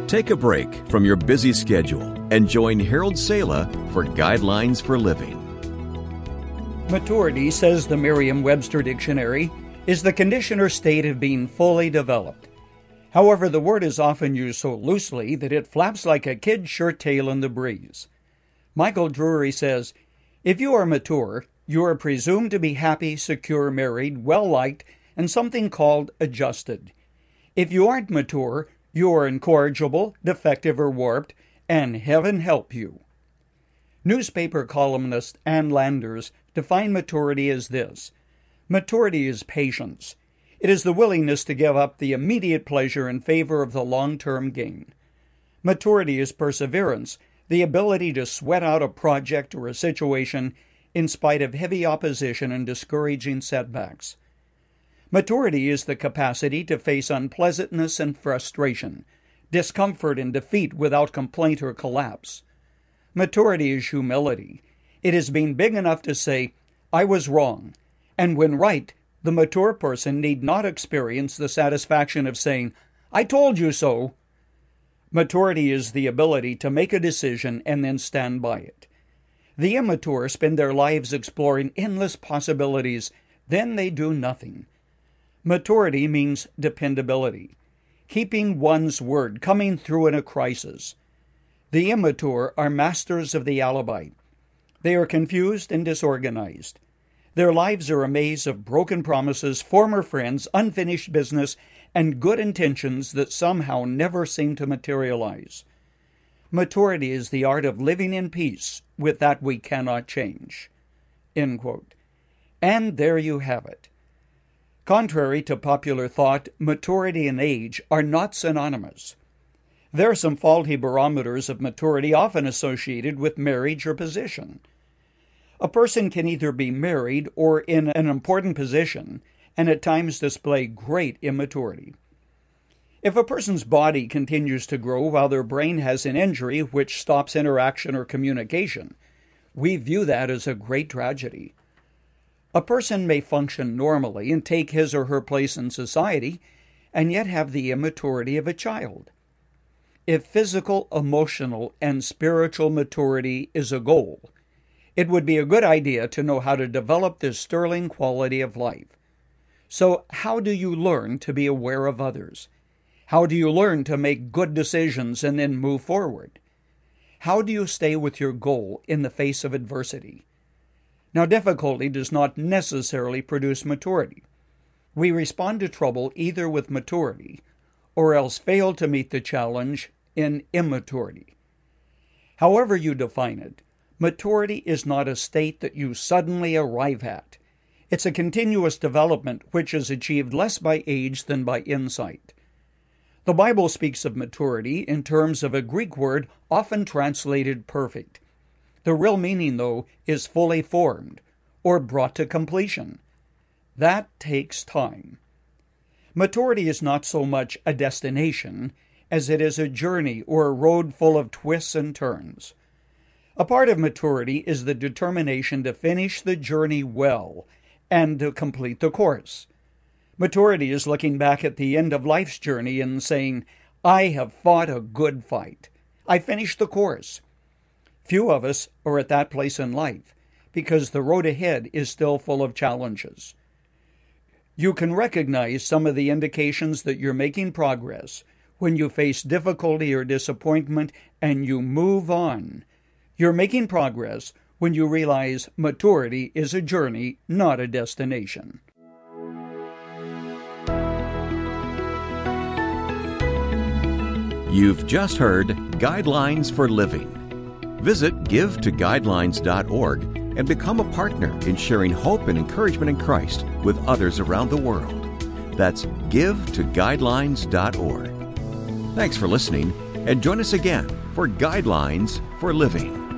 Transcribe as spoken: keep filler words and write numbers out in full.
Take a break from your busy schedule and join Harold Sala for Guidelines for Living. Maturity, says the Merriam-Webster Dictionary, is the condition or state of being fully developed. However, the word is often used so loosely that it flaps like a kid's shirt tail in the breeze. Michael Drury says, "If you are mature, you are presumed to be happy, secure, married, well-liked, and something called adjusted. If you aren't mature, you are incorrigible, defective, or warped, and heaven help you." Newspaper columnist Ann Landers defined maturity as this: maturity is patience. It is the willingness to give up the immediate pleasure in favor of the long-term gain. Maturity is perseverance, the ability to sweat out a project or a situation in spite of heavy opposition and discouraging setbacks. Maturity is the capacity to face unpleasantness and frustration, discomfort and defeat without complaint or collapse. Maturity is humility. It is being big enough to say, "I was wrong," and when right, the mature person need not experience the satisfaction of saying, "I told you so." Maturity is the ability to make a decision and then stand by it. The immature spend their lives exploring endless possibilities, then they do nothing. Maturity means dependability, keeping one's word, coming through in a crisis. The immature are masters of the alibi. They are confused and disorganized. Their lives are a maze of broken promises, former friends, unfinished business, and good intentions that somehow never seem to materialize. Maturity is the art of living in peace with that we cannot change. End quote. And there you have it. Contrary to popular thought, maturity and age are not synonymous. There are some faulty barometers of maturity often associated with marriage or position. A person can either be married or in an important position and at times display great immaturity. If a person's body continues to grow while their brain has an injury which stops interaction or communication, we view that as a great tragedy. A person may function normally and take his or her place in society, and yet have the immaturity of a child. If physical, emotional, and spiritual maturity is a goal, it would be a good idea to know how to develop this sterling quality of life. So, how do you learn to be aware of others? How do you learn to make good decisions and then move forward? How do you stay with your goal in the face of adversity? Now, difficulty does not necessarily produce maturity. We respond to trouble either with maturity or else fail to meet the challenge in immaturity. However you define it, maturity is not a state that you suddenly arrive at. It's a continuous development which is achieved less by age than by insight. The Bible speaks of maturity in terms of a Greek word often translated perfect. The real meaning, though, is fully formed, or brought to completion. That takes time. Maturity is not so much a destination as it is a journey or a road full of twists and turns. A part of maturity is the determination to finish the journey well and to complete the course. Maturity is looking back at the end of life's journey and saying, "I have fought a good fight. I finished the course." Few of us are at that place in life because the road ahead is still full of challenges. You can recognize some of the indications that you're making progress when you face difficulty or disappointment and you move on. You're making progress when you realize maturity is a journey, not a destination. You've just heard Guidelines for Living. Visit give to guidelines dot org and become a partner in sharing hope and encouragement in Christ with others around the world. That's give to guidelines dot org. Thanks for listening, and join us again for Guidelines for Living.